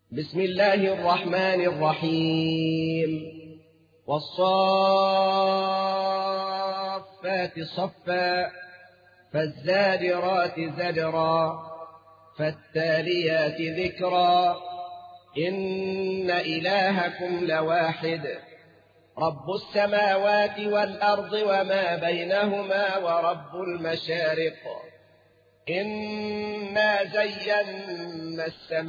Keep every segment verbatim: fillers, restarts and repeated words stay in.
بسم الله الرحمن الرحيم والصافات صفا فالزاجرات زجرا فالتاليات ذكرا إن إلهكم لواحد رب السماوات والأرض وما بينهما ورب المشارق إنا زينا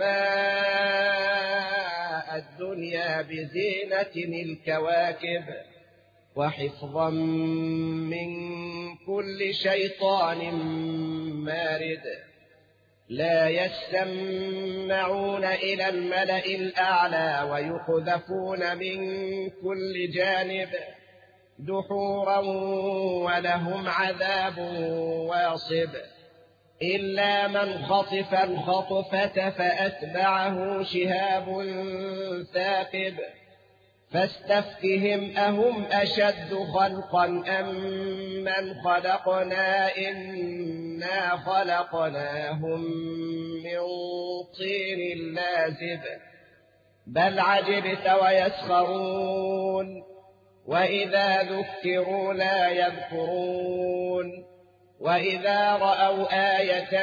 السماء الدنيا بزينة الكواكب وحفظا من كل شيطان مارد لا يسمعون إلى الملأ الأعلى ويقذفون من كل جانب دحورا ولهم عذاب واصب إلا من خطف الخطفة فأتبعه شهاب ثاقب فاستفتهم أهم أشد خلقا أم من خلقنا إنا خلقناهم من طين لازب بل عجبت ويسخرون وإذا ذكروا لا يذكرون وإذا رأوا آية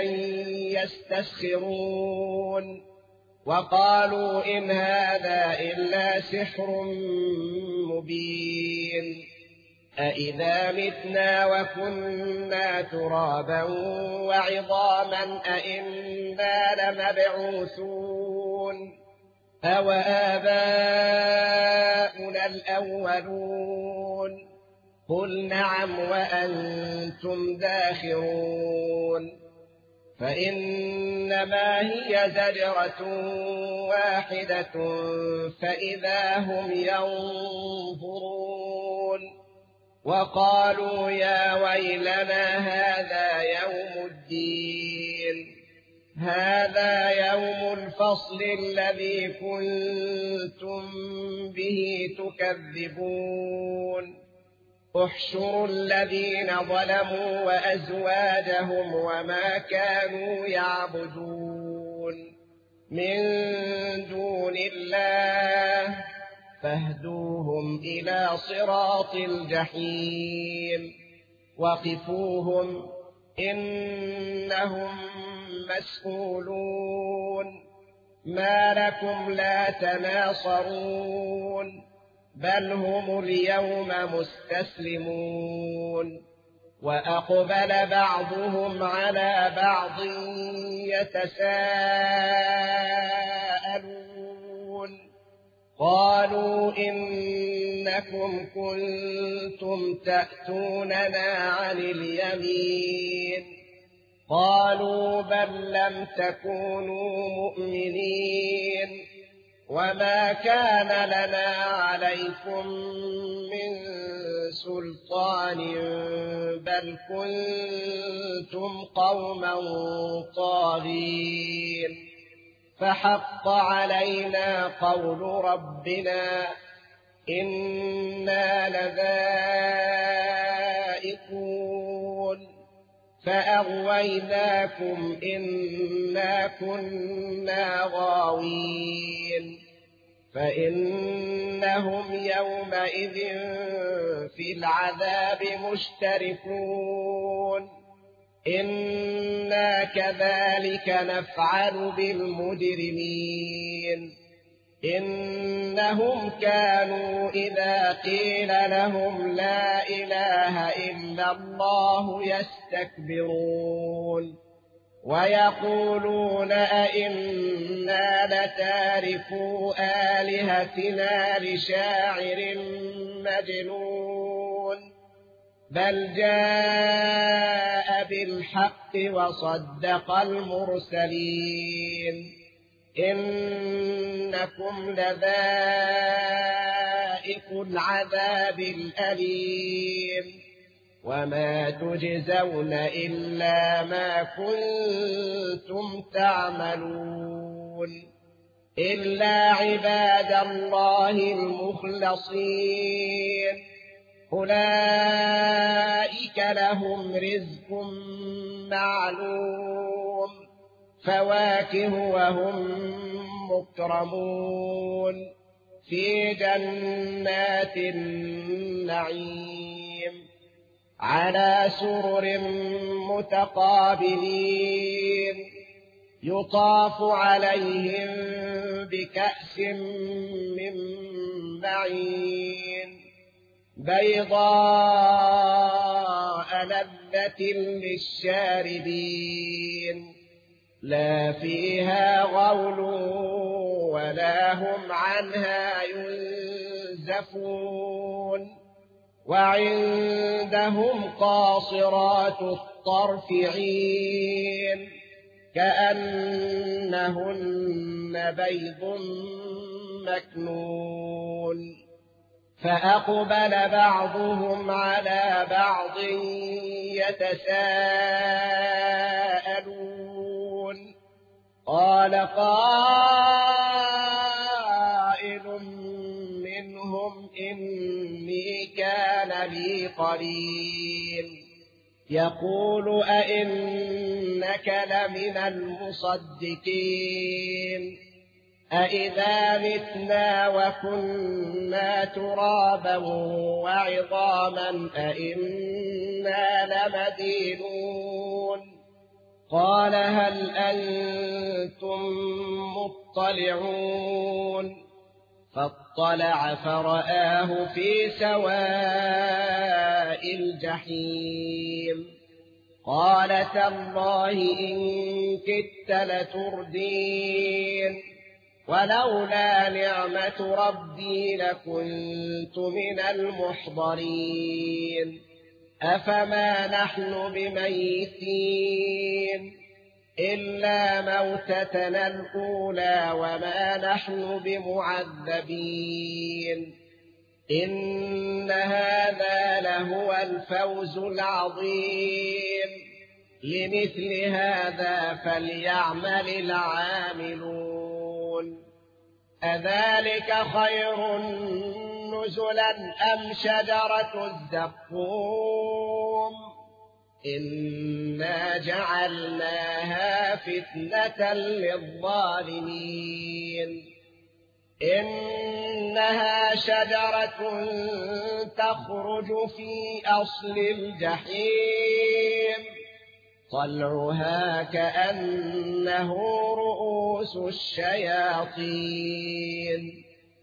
يستسخرون وقالوا إن هذا إلا سحر مبين أإذا متنا وكنا ترابا وعظاما أإنا لمبعوثون أو آباؤنا الأولون قل نعم وأنتم داخرون فإنما هي زجرة واحدة فإذا هم ينظرون وقالوا يا ويلنا هذا يوم الدين هذا يوم الفصل الذي كنتم به تكذبون احشروا الذين ظلموا وأزواجهم وما كانوا يعبدون من دون الله فاهدوهم إلى صراط الجحيم وقفوهم إنهم مسؤولون ما لكم لا تناصرون بل هم اليوم مستسلمون وأقبل بعضهم على بعض يتساءلون قالوا إنكم كنتم تأتوننا عن اليمين قالوا بل لم تكونوا مؤمنين وما كان لنا عليكم من سلطان بل كنتم قوما طاغين فحق علينا قول ربنا إنا لذائقون فأغويناكم إنا كنا غاوين فإنهم يومئذ في العذاب مشتركون إنا كذلك نفعل بالمجرمين إنهم كانوا إذا قيل لهم لا إله إلا الله يستكبرون ويقولون أئنا لتاركو آلهتنا لشاعر مجنون بل جاء بالحق وصدق المرسلين إنكم لذائق العذاب الأليم وما تجزون إلا ما كنتم تعملون إلا عباد الله المخلصين أولئك لهم رزق معلوم فواكه وهم مكرمون في جنات النعيم على سرر متقابلين يطاف عليهم بكأس من معين بيضاء لذة للشاربين لا فيها غول ولا هم عنها ينزفون وعندهم قاصرات الطرف عين كأنهن بيض مكنون فأقبل بعضهم على بعض يتساءلون قال قائل منهم إني كان لي قرين يقول أئنك لمن المصدقين أئذا متنا وكنا ترابا وعظاما أئنا لمدينون قال هل أنتم مطلعون فاطلع فرآه في سواء الجحيم قال تالله إن كدت لتردين ولولا نعمة ربي لكنت من المحضرين أفما نحن بميتين إلا موتتنا الأولى وما نحن بمعذبين إن هذا لهو الفوز العظيم لمثل هذا فليعمل العاملون أذلك خير نزلا أم شجرة الزقوم إنا جعلناها فتنة للظالمين إنها شجرة تخرج في أصل الجحيم طلعها كأنه رؤوس الشياطين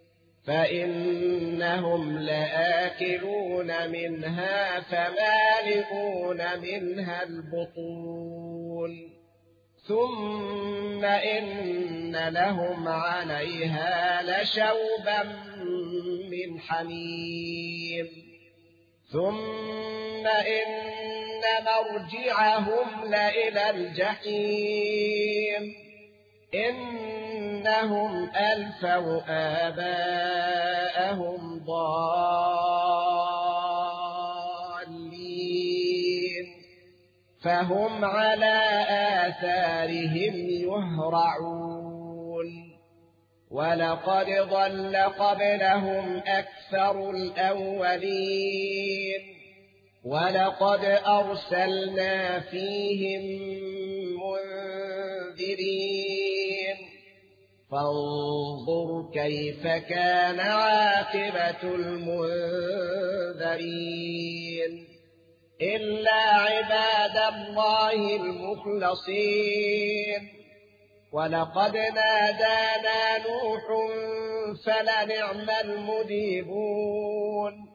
فإنهم لآكلون منها فمالئون منها البطون ثم إن لهم عليها لشوبا من حميم ثم إن مرجعهم لإلى الجحيم إنهم ألفوا آباءهم ضالين فهم على آثارهم يهرعون ولقد ضل قبلهم أكثر الأولين ولقد أرسلنا فيهم منذرين فانظر كيف كان عاقبة المنذرين إلا عباد الله المخلصين ولقد نادانا نوح فلنعم المجيبون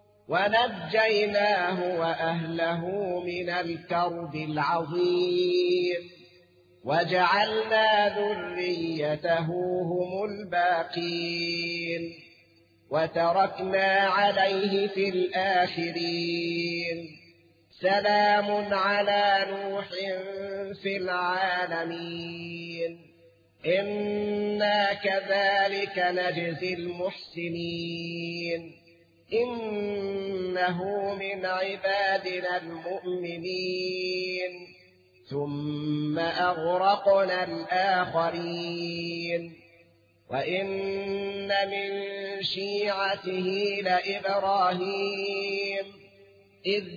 ونجيناه وأهله من الكرب العظيم وجعلنا ذريته هم الباقين وتركنا عليه في الآخرين سلام على نوح في العالمين إنا كذلك نجزي المحسنين إنه من عبادنا المؤمنين ثم أغرقنا الآخرين وإن من شيعته لإبراهيم إذ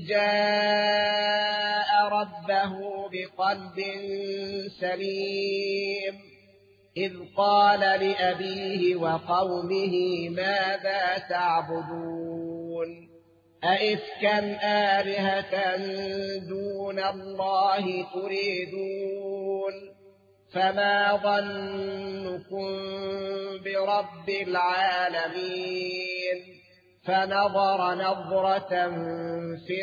جاء ربه بقلب سليم إذ قال لأبيه وقومه ماذا تعبدون أئفكا آلهة دون الله تريدون فما ظنكم برب العالمين فنظر نظرة في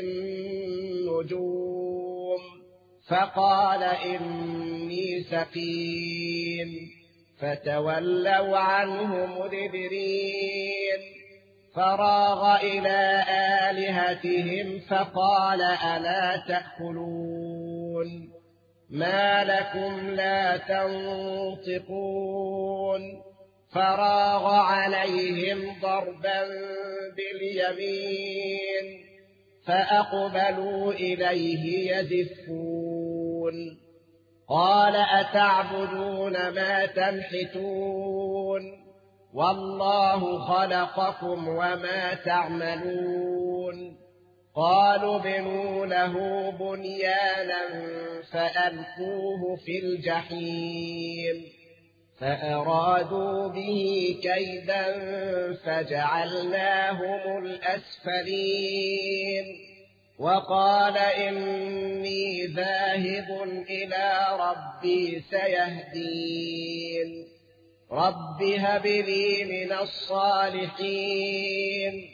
النجوم فقال إني سقيم فتولوا عنه مدبرين فراغ إلى آلهتهم فقال ألا تأكلون ما لكم لا تنطقون فراغ عليهم ضربا باليمين فأقبلوا إليه يزفون قال أتعبدون ما تنحتون والله خلقكم وما تعملون قالوا ابنوا له بنيانا فألقوه في الجحيم فأرادوا به كيدا فجعلناهم الأسفلين وقال إني ذاهب إلى ربي سيهدين رب هب لي من الصالحين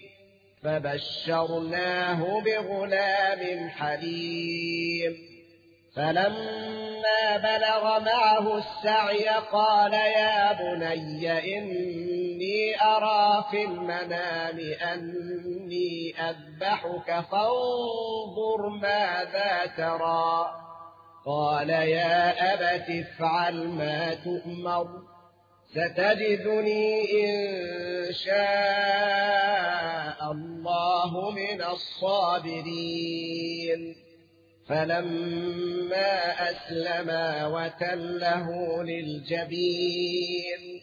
فبشرناه بغلام حليم فلما بلغ معه السعي قال يا بني إني أرى في المنام أني أذبحك فانظر ماذا ترى قال يا أبت افعل ما تؤمر ستجدني إن شاء الله من الصابرين فلما أسلما وتله للجبين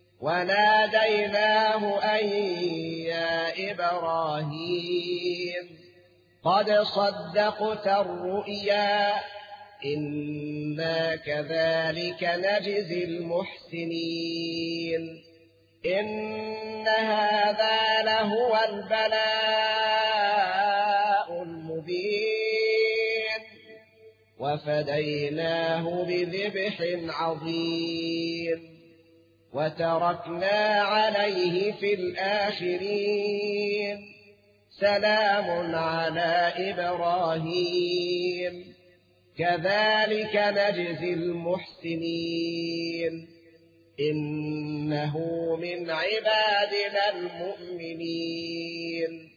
وناديناه أن يا إبراهيم قد صدقت الرؤيا إنا كذلك نجزي المحسنين إن هذا لهو البلاء المبين وفديناه بذبح عظيم وتركنا عليه في الآخرين سلام على إبراهيم كذلك نجزي المحسنين إنه من عبادنا المؤمنين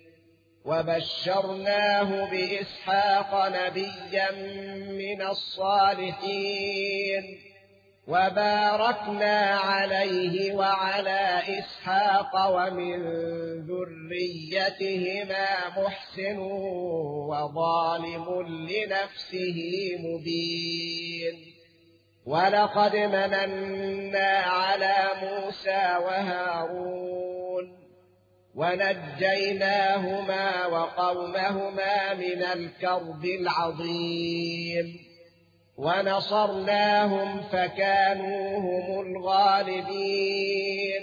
وبشرناه بإسحاق نبيا من الصالحين وباركنا عليه وعلى إسحاق ومن ذريتهما محسن وظالم لنفسه مبين ولقد مننا على موسى وهارون ونجيناهما وقومهما من الكرب العظيم ونصرناهم فكانوا هم الغالبين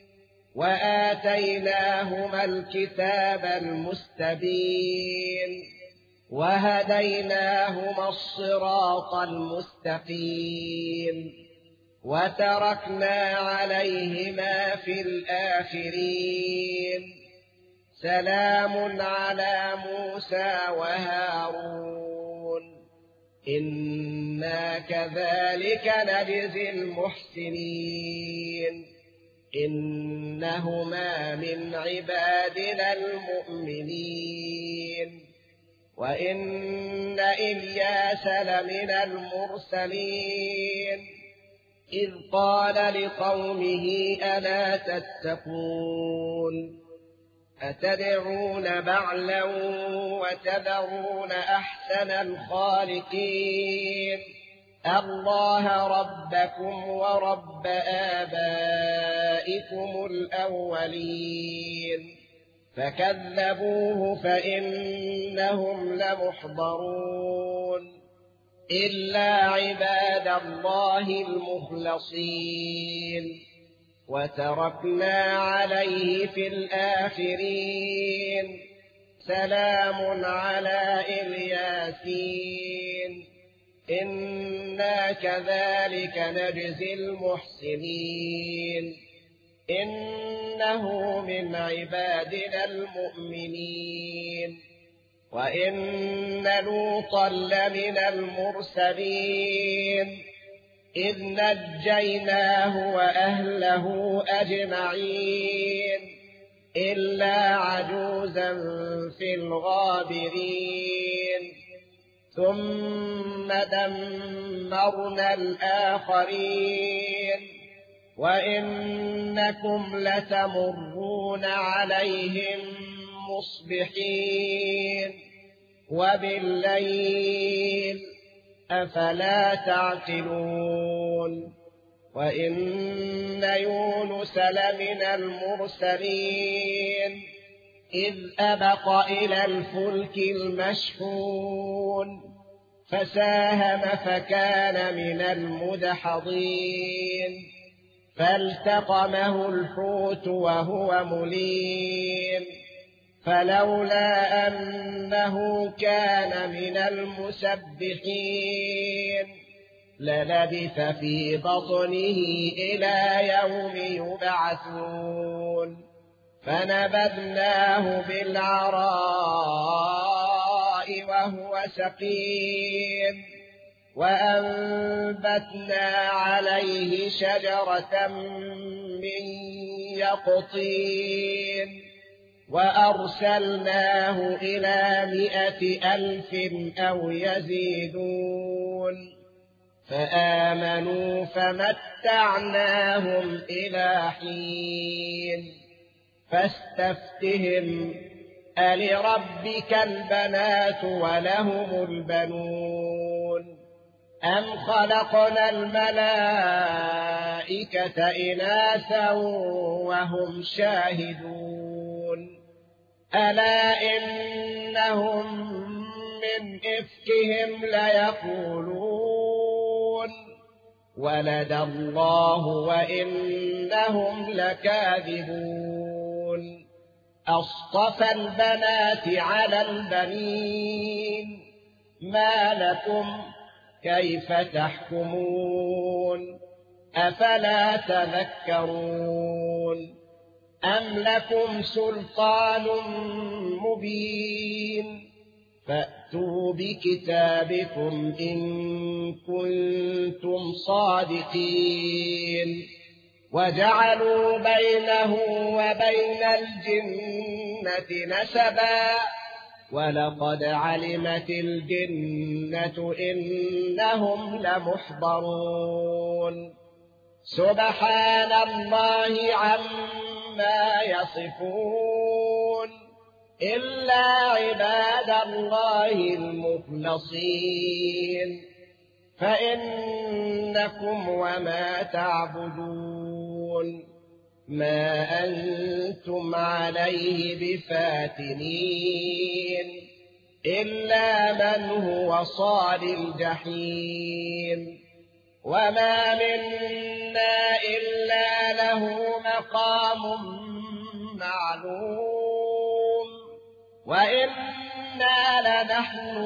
وآتيناهما الكتاب المستبين وهديناهما الصراط المستقيم وتركنا عليهما في الآخرين سلام على موسى وهارون إنا كذلك نجزي المحسنين إنهما من عبادنا المؤمنين وإن إلياس لمن المرسلين إذ قال لقومه ألا تتقون أتدعون بعلا وتذرون أحسن الخالقين الله ربكم ورب آبائكم الأولين فكذبوه فإنهم لمحضرون إلا عباد الله المخلصين وتركنا عليه في الآخرين سلام على الياسين إنا كذلك نجزي المحسنين إنه من عبادنا المؤمنين وإن لوطا لمن المرسلين إذ نجيناه وأهله أجمعين إلا عجوزا في الغابرين ثم دمرنا الآخرين وإنكم لتمرون عليهم مصبحين وبالليل أفلا تعقلون وإن يونس لمن المرسلين إذ أبق إلى الفلك المشحون فساهم فكان من المدحضين فالتقمه الحوت وهو مليم فلولا أنه كان من المسبحين للبث في بطنه إلى يوم يبعثون فنبذناه بالعراء وهو سقيم وأنبتنا عليه شجرة من يقطين وأرسلناه إلى مائة ألف أو يزيدون فآمنوا فمتعناهم إلى حين فاستفتهم ألربك البنات ولهم البنون أم خلقنا الملائكة إناثا وهم شاهدون ألا إنهم من إفكهم ليقولون ولد الله وإنهم لكاذبون أصطفى البنات على البنين ما لكم كيف تحكمون أفلا تذكرون أم لكم سلطان مبين فأتوا بكتابكم إن كنتم صادقين وجعلوا بينه وبين الجنة نسبا ولقد علمت الجنة إنهم لمحضرون سبحان الله عما يصفون إلا عباد الله المخلصين فإنكم وما تعبدون ما أنتم عليه بفاتنين إلا من هو صال الجحيم وما منا إلا له مقام معلوم وإنا لنحن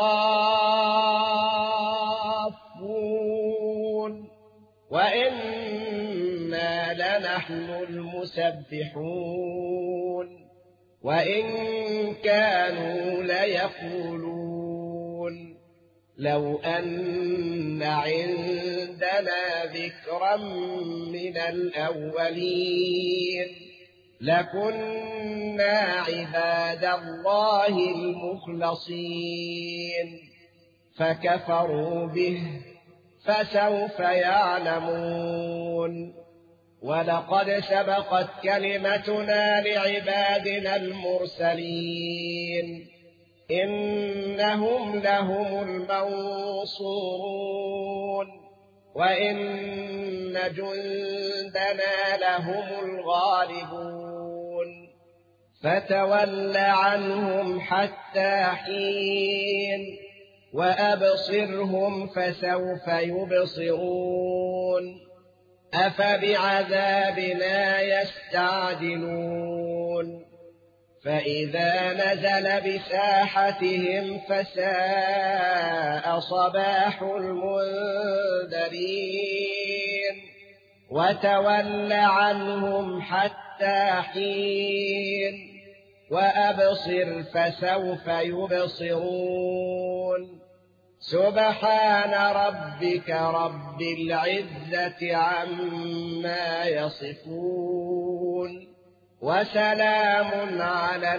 الصافون وإنا لنحن المسبحون وإن كانوا ليقولون لو أن عندنا ذكرا من الأولين لكنا عباد الله المخلصين فكفروا به فسوف يعلمون ولقد سبقت كلمتنا لعبادنا المرسلين إنهم لهم المنصورون وإن جندنا لهم الغالبون فتول عنهم حتى حين وأبصرهم فسوف يبصرون أفبعذابنا يستعجلون فإذا نزل بساحتهم فساء صباح المنذرين وتول عنهم حتى حين وأبصر فسوف يبصرون سبحان ربك رب العزة عما يصفون وسلام على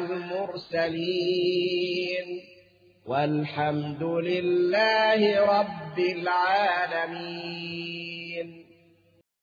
المرسلين والحمد لله رب العالمين.